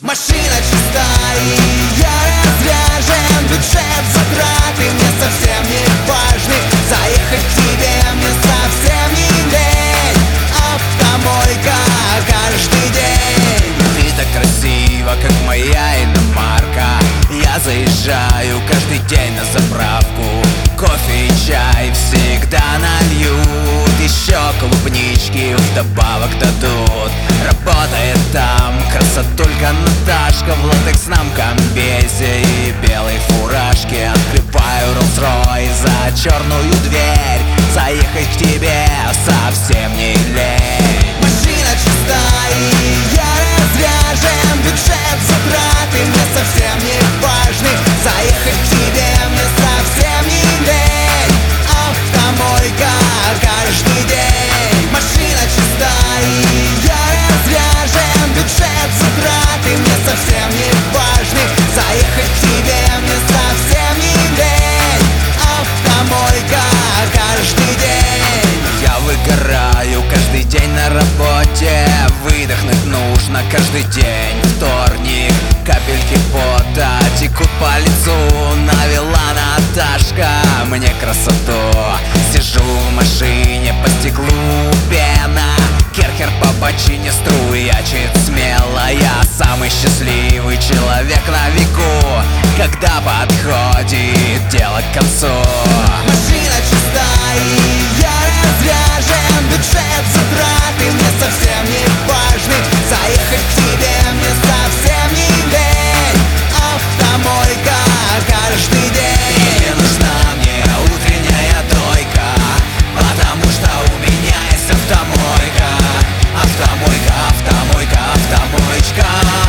Машина чистая, и я разряжен. Бюджет затраты мне совсем не важны. Заехать к тебе мне совсем не лень. Автомойка каждый день. Ты так красива, как моя иномарка. Я заезжаю каждый день на заправку. Кофе и чай всегда нальют. Еще клубнички вдобавок дадут. Работает там красотулька Наташка в латексном комбезе и белой фуражке. Открываю Rolls-Royce за черную дверь. Заехать к тебе совсем не лень. Машина чистая, и я разряжен. Бюджет затраты мне совсем не важны. Заехать к тебе мне совсем не лень. Автомойка каждый день. Машина чистая, и я разряжен. Бюджет затраты мне совсем не важны. Заехать к тебе мне совсем не лень. Автомойка каждый день. Я выгораю каждый день на работе. Выдохнуть нужно каждый день. Вторник, капельки пота текут по лицу. Навела Наташка мне красоту. Сижу в машине, по стеклу пена. Керхер по бочине струячит смело. Я самый счастливый человек на веку, когда подходит дело к концу. Машина чистая, и я разряжен. Бюджет затраты мне совсем не важны. Заехать к тебе мне совсем не лень. Автомойка каждый день. Не нужна мне утренняя дойка, потому что у меня есть автомойка. Автомойка, автомойка, автомоечка.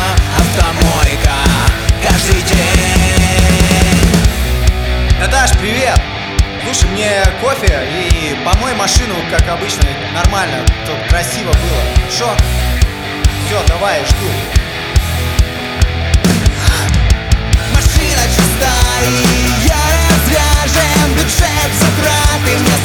Автомойка каждый день. Наташ, привет! Слушай, мне кофе и помой машину, как обычно, нормально, чтоб красиво было. Хорошо? Все, давай, жду. Машина чистая, и я разряжен. Бюджет затраты мне